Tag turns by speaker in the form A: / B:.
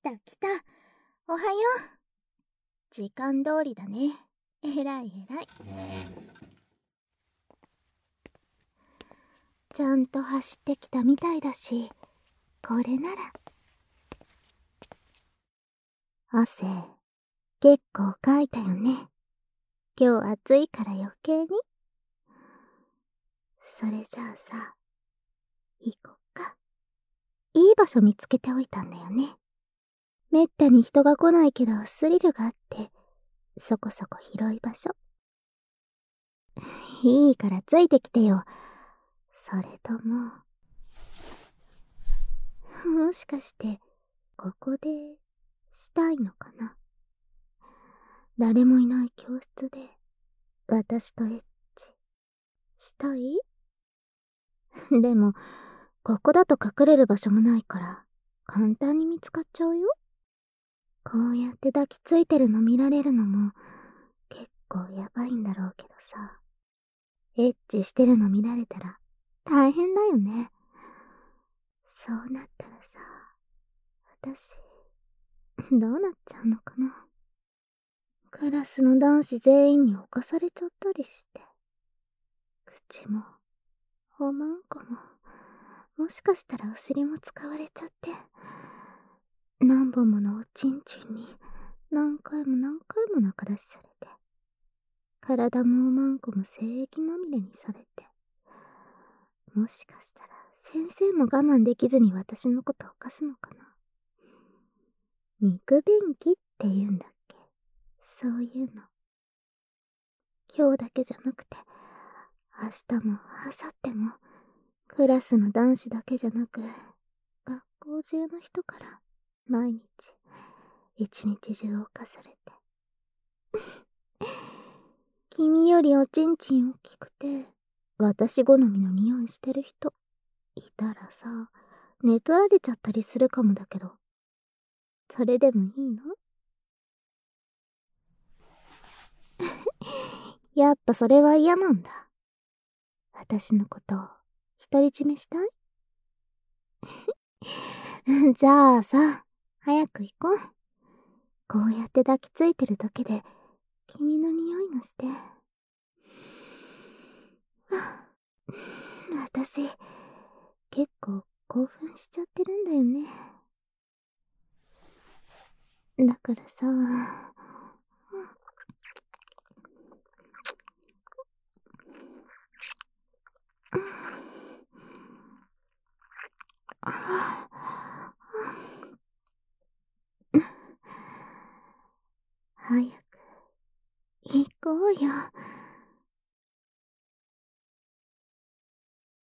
A: た来た。おはよう。時間通りだね。えらいえらい。ちゃんと走ってきたみたいだし、これなら。汗、結構かいたよね。今日暑いから余計に。それじゃあさ、行こっか。いい場所見つけておいたんだよね。めったに人が来ないけどスリルがあって、そこそこ広い場所。いいからついてきてよ。それとも、もしかして、ここで、したいのかな。誰もいない教室で、私とエッチ、したい？でも、ここだと隠れる場所もないから、簡単に見つかっちゃうよ。こうやって抱きついてるの見られるのも、結構やばいんだろうけどさ。エッチしてるの見られたら、大変だよね。そうなったらさ、私、どうなっちゃうのかな。クラスの男子全員に侵されちゃったりして。口も、おまんこも、もしかしたらお尻も使われちゃって、何本ものおちんちんに、何回も何回も中出しされて、体もおまんこも精液まみれにされて、もしかしたら先生も我慢できずに私のことを犯すのかな。肉便器って言うんだっけ。そういうの。今日だけじゃなくて、明日も明後日も、クラスの男子だけじゃなく、学校中の人から毎日、一日中犯されて。君よりおちんちん大きくて、私好みの匂いしてる人、いたらさ、寝取られちゃったりするかもだけど、それでもいいの？やっぱそれは嫌なんだ。私のことを独り占めしたい？じゃあさ、早く行こう。こうやって抱きついてるだけで、君の匂いがして。私、結構興奮しちゃってるんだよね。だからさ、早く行こうよ。